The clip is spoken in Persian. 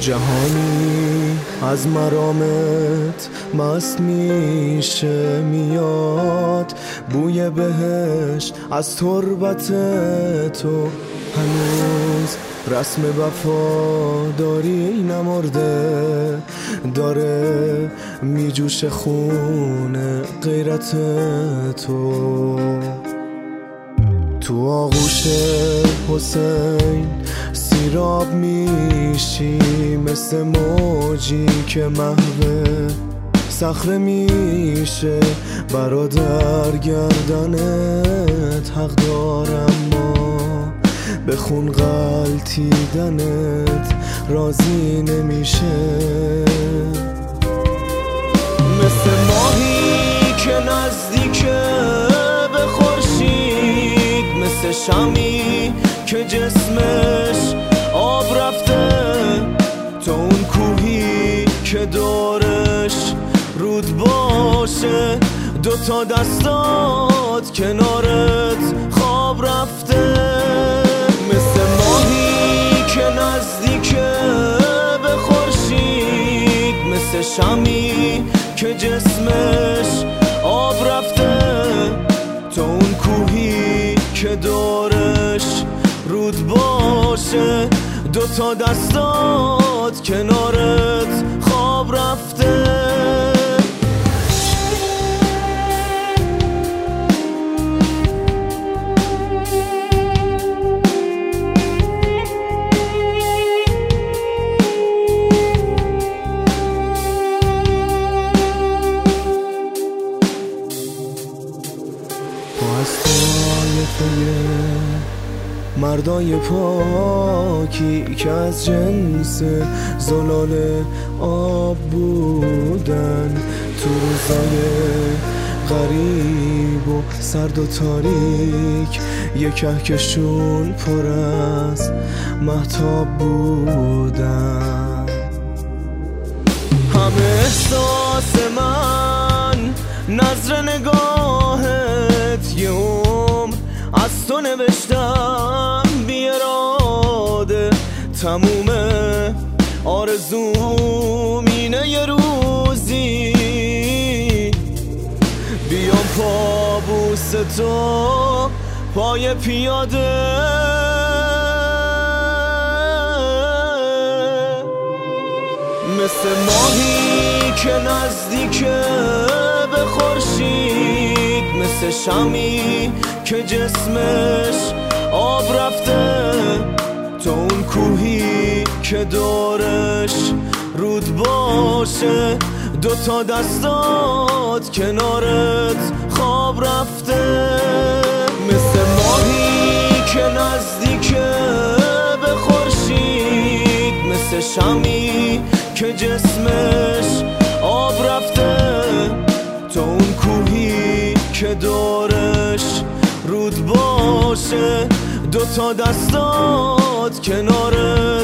جهانی از مرامت مست میشه میاد، بوی بهشت از تربت تو هنوز رسم وفاداری نمرده، داره میجوشه خون غیرت تو. تو آغوش حسین سیراب میشی مثل موجی که محو صخره میشه، برادر گردنت حق دارم ما به خون غلطیدنت راضی نمیشه. مثل ماهی که نزدیکه به خورشید، مثل شمی که جسمش آب رفته، تو اون کوهی که دورش رود باشه، دوتا دستات کنارت خواب رفته. مثل ماهی که نزدیکه به خورشید، مثل شمی که جسمش آب رفته، تو اون کوهی که دورش رود باشه، دوتا دستات کنارت خواب رفته. مردای پاکی که از جنس زلال آب بودن، تو روزای غریب و سرد و تاریک یک کهکشون پر از مهتاب بودن. همه احساس من نظر نگاهت یه عمر از تو نوشتم بی اراده، تمومه آرزوم اینه یه روزی بیام پابوس تو پای پیاده. مثل ماهی که نزدیکه به خورشید، مثل شمی که جسمش آب رفته، تو اون کوهی که دورش رود باشه، دوتا دستات کنارت خواب رفته. مثل ماهی که نزدیکه به خورشید، مثل شمی که جسمش آب رفته، تو اون کوهی که دورش رود باشه، دوتا دستات کنارت